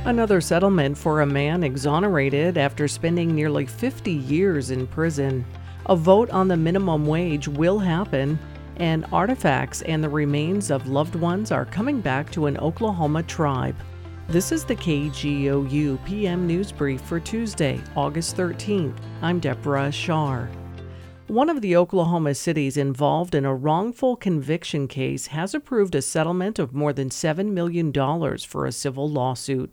Another settlement for a man exonerated after spending nearly 50 years in prison. A vote on the minimum wage will happen, and artifacts and the remains of loved ones are coming back to an Oklahoma tribe. This is the KGOU PM News Brief for Tuesday, August 13th. I'm Deborah Shar. One of the Oklahoma cities involved in a wrongful conviction case has approved a settlement of more than $7 million for a civil lawsuit.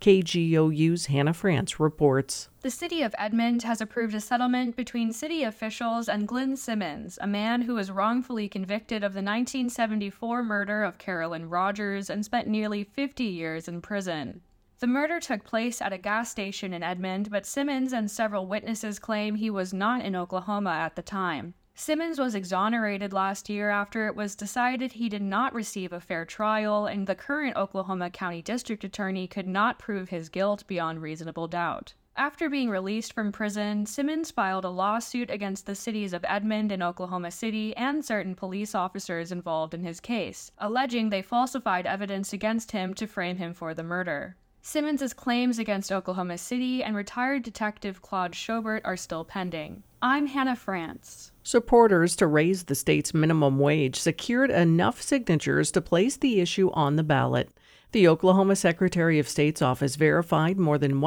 KGOU's Hannah France reports. The city of Edmond has approved a settlement between city officials and Glenn Simmons, a man who was wrongfully convicted of the 1974 murder of Carolyn Rogers and spent nearly 50 years in prison. The murder took place at a gas station in Edmond, but Simmons and several witnesses claim he was not in Oklahoma at the time. Simmons was exonerated last year after it was decided he did not receive a fair trial, and the current Oklahoma County District Attorney could not prove his guilt beyond reasonable doubt. After being released from prison, Simmons filed a lawsuit against the cities of Edmond and Oklahoma City and certain police officers involved in his case, alleging they falsified evidence against him to frame him for the murder. Simmons' claims against Oklahoma City and retired Detective Claude Schobert are still pending. I'm Hannah France. Supporters to raise the state's minimum wage secured enough signatures to place the issue on the ballot. The Oklahoma Secretary of State's office verified more than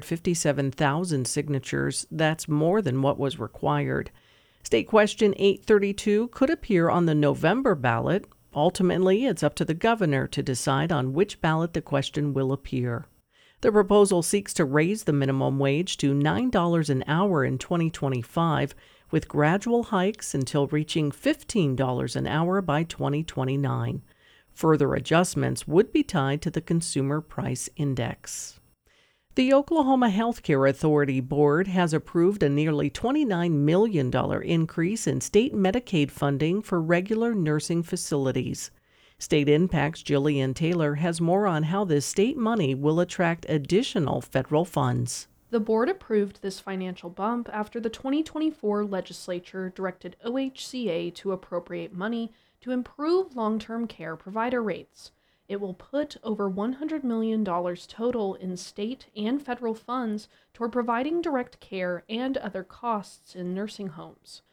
157,000 signatures. That's more than what was required. State Question 832 could appear on the November ballot. Ultimately, it's up to the governor to decide on which ballot the question will appear. The proposal seeks to raise the minimum wage to $9 an hour in 2025, with gradual hikes until reaching $15 an hour by 2029. Further adjustments would be tied to the Consumer Price Index. The Oklahoma Healthcare Authority Board has approved a nearly $29 million increase in state Medicaid funding for regular nursing facilities. State Impact's Jillian Taylor has more on how this state money will attract additional federal funds. The board approved this financial bump after the 2024 legislature directed OHCA to appropriate money to improve long-term care provider rates. It will put over $100 million total in state and federal funds toward providing direct care and other costs in nursing homes.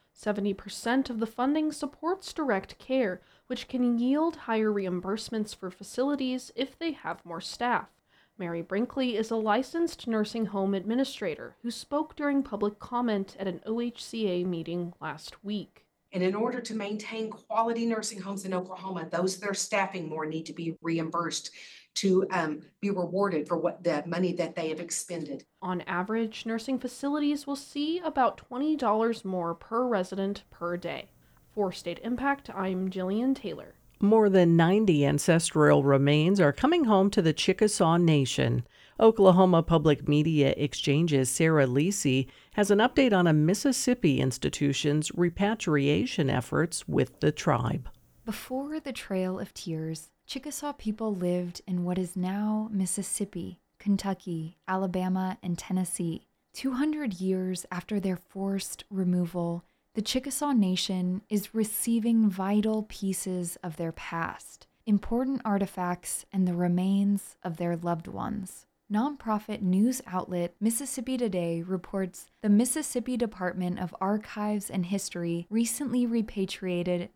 70% of the funding supports direct care, which can yield higher reimbursements for facilities if they have more staff. Mary Brinkley is a licensed nursing home administrator who spoke during public comment at an OHCA meeting last week. And in order to maintain quality nursing homes in Oklahoma, those that are staffing more need to be reimbursed to be rewarded for what the money that they have expended. On average, nursing facilities will see about $20 more per resident per day. For State Impact, I'm Jillian Taylor. More than 90 ancestral remains are coming home to the Chickasaw Nation. Oklahoma Public Media Exchange's Sarah Lisi has an update on a Mississippi institution's repatriation efforts with the tribe. Before the Trail of Tears, Chickasaw people lived in what is now Mississippi, Kentucky, Alabama, and Tennessee. 200 years after their forced removal, the Chickasaw Nation is receiving vital pieces of their past, important artifacts, and the remains of their loved ones. Nonprofit news outlet Mississippi Today reports the Mississippi Department of Archives and History recently repatriated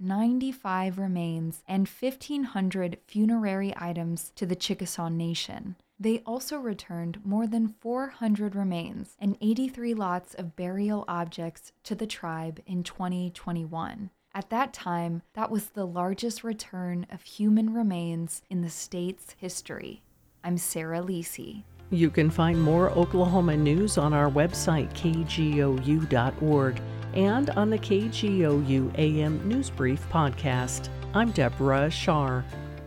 95 remains and 1,500 funerary items to the Chickasaw Nation. They also returned more than 400 remains and 83 lots of burial objects to the tribe in 2021. At that time, that was the largest return of human remains in the state's history. I'm Sarah Lisi. You can find more Oklahoma news on our website, kgou.org, and on the KGOU AM News Brief podcast. I'm Deborah Shar.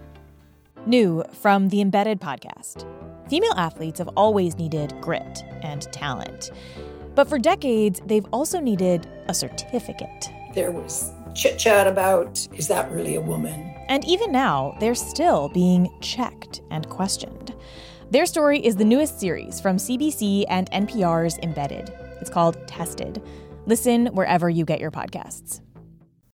New from the Embedded podcast. Female athletes have always needed grit and talent. But for decades, they've also needed a certificate. There was chit-chat about, is that really a woman? And even now, they're still being checked and questioned. Their story is the newest series from CBC and NPR's Embedded. It's called Tested. Listen wherever you get your podcasts.